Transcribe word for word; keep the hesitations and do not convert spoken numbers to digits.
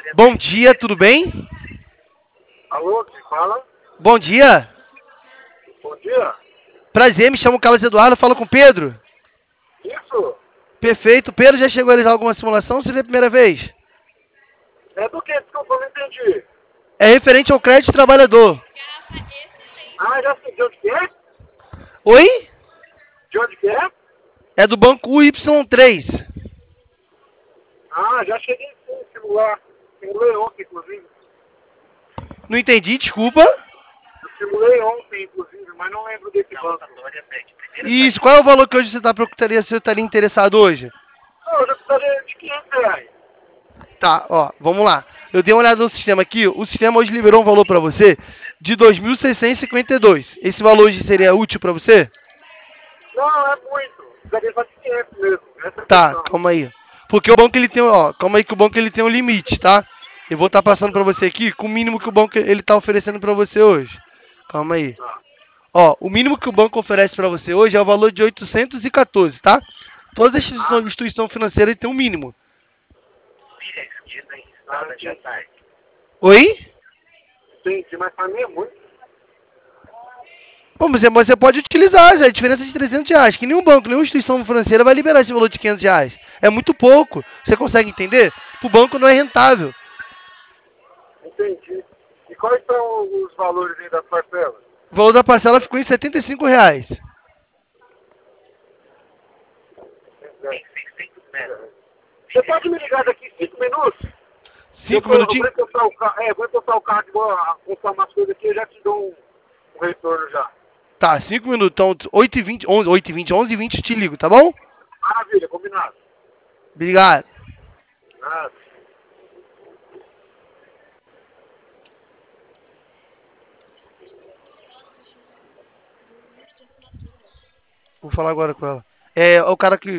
Bom dia, tudo bem? Alô, quem fala? Bom dia. Bom dia. Prazer, me chamo Carlos Eduardo, falo com o Pedro. Isso? Perfeito. Pedro já chegou a realizar alguma simulação ou seria a primeira vez? É do que? Desculpa, eu não entendi. É referente ao crédito trabalhador. Ah, já sei. De onde que é? Oi? De onde que é? É do banco U Y três. Ah, já cheguei sim, simular. Simulei ontem, inclusive. Não entendi, desculpa. Eu simulei ontem, inclusive, mas não lembro desse banco. Isso, qual é o valor que hoje você tá, procuraria, você estaria interessado hoje? Não, eu já precisaria de quinhentos reais. Tá, ó, vamos lá. Eu dei uma olhada no sistema aqui, o sistema hoje liberou um valor para você de dois mil seiscentos e cinquenta e dois. Esse valor hoje seria útil para você? Não, é muito. Precisaria só de quinhentos mesmo. Essa é a Tá, questão. calma aí. Porque o banco ele tem, ó, calma aí que o banco ele tem um limite, tá? Eu vou estar passando para você aqui com o mínimo que o banco ele tá oferecendo para você hoje. Calma aí. Tá. Ó, o mínimo que o banco oferece para você hoje é o valor de oitocentos e quatorze, tá? Todas as instituições Ah, instituição financeiras têm um mínimo. tá, já tá. Oi? Entendi, mas pra mim é muito. Bom, você, você pode utilizar, já, a diferença é de trezentos reais, que nenhum banco, nenhuma instituição financeira vai liberar esse valor de quinhentos reais. É muito pouco. Você consegue entender? Para o banco não é rentável. Entendi. E quais são os valores aí das parcelas? O valor da parcela ficou em setenta e cinco reais. Você pode me ligar daqui cinco minutos? Eu, Cinco tô, eu vou minutinhos? encostar o carro, é, vou encostar o carro, vou comprar umas coisas aqui e já te dou um, um retorno já. Tá, cinco minutos. Então, oito e vinte, onze, oito e vinte, onze e vinte eu te ligo, tá bom? Maravilha, combinado. Obrigado. Ah, Vou falar agora com ela. É o cara que